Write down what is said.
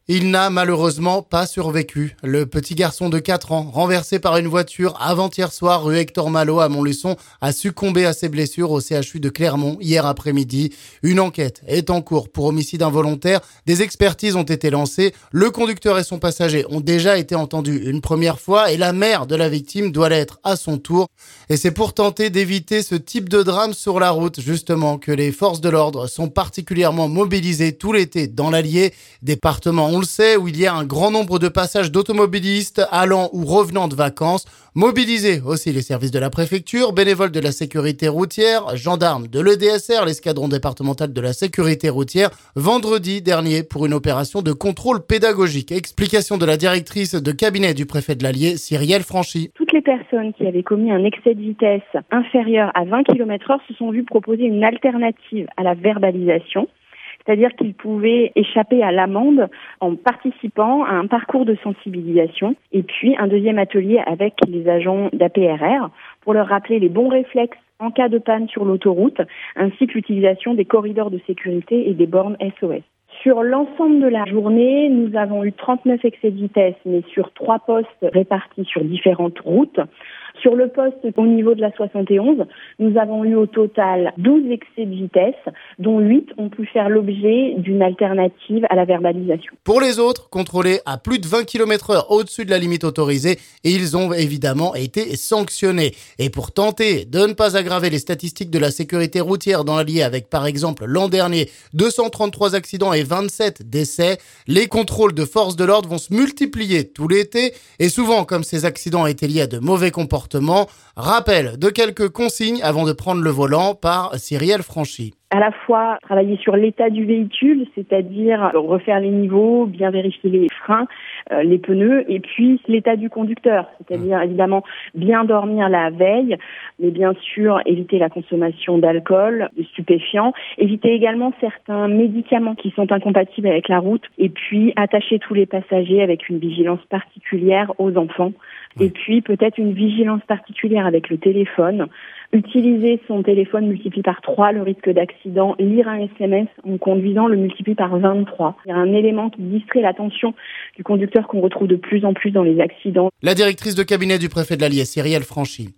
Il n'a malheureusement pas survécu. Le petit garçon de 4 ans, renversé par une voiture avant-hier soir rue Hector Malot à Montluçon, a succombé à ses blessures au CHU de Clermont hier après-midi. Une enquête est en cours pour homicide involontaire. Des expertises ont été lancées. Le conducteur et son passager ont déjà été entendus une première fois et la mère de la victime doit l'être à son tour. Et c'est pour tenter d'éviter ce type de drame sur la route, justement, que les forces de l'ordre sont particulièrement mobilisées tout l'été dans l'Allier, département, on le sait, où il y a un grand nombre de passages d'automobilistes allant ou revenant de vacances. Mobiliser aussi les services de la préfecture, bénévoles de la sécurité routière, gendarmes de l'EDSR, l'escadron départemental de la sécurité routière, vendredi dernier pour une opération de contrôle pédagogique. Explication de la directrice de cabinet du préfet de l'Allier, Cyrielle Franchy. Toutes les personnes qui avaient commis un excès de vitesse inférieur à 20 km/h se sont vues proposer une alternative à la verbalisation. C'est-à-dire qu'ils pouvaient échapper à l'amende en participant à un parcours de sensibilisation et puis un deuxième atelier avec les agents d'APRR pour leur rappeler les bons réflexes en cas de panne sur l'autoroute, ainsi que l'utilisation des corridors de sécurité et des bornes SOS. Sur l'ensemble de la journée, nous avons eu 39 excès de vitesse, mais sur 3 postes répartis sur différentes routes. Sur le poste au niveau de la 71, nous avons eu au total 12 excès de vitesse, dont 8 ont pu faire l'objet d'une alternative à la verbalisation. Pour les autres, contrôlés à plus de 20 km/h au-dessus de la limite autorisée, et ils ont évidemment été sanctionnés. Et pour tenter de ne pas aggraver les statistiques de la sécurité routière dans l'Allier avec par exemple l'an dernier 233 accidents et 27 décès, les contrôles de forces de l'ordre vont se multiplier tout l'été et souvent comme ces accidents étaient liés à de mauvais comportements, rappel de quelques consignes avant de prendre le volant par Cyrielle Franchy. À la fois travailler sur l'état du véhicule, c'est-à-dire refaire les niveaux, bien vérifier les freins, les pneus, et puis l'état du conducteur, c'est-à-dire évidemment bien dormir la veille, mais bien sûr éviter la consommation d'alcool, de stupéfiants, éviter également certains médicaments qui sont incompatibles avec la route, et puis attacher tous les passagers avec une vigilance particulière aux enfants, et puis peut-être une vigilance particulière avec le téléphone. Utiliser son téléphone multiplie par 3 le risque d'accident. Lire un SMS en conduisant le multiplie par 23. Il y a un élément qui distrait l'attention du conducteur qu'on retrouve de plus en plus dans les accidents. La directrice de cabinet du préfet de l'Allier, Cyrielle Franchy.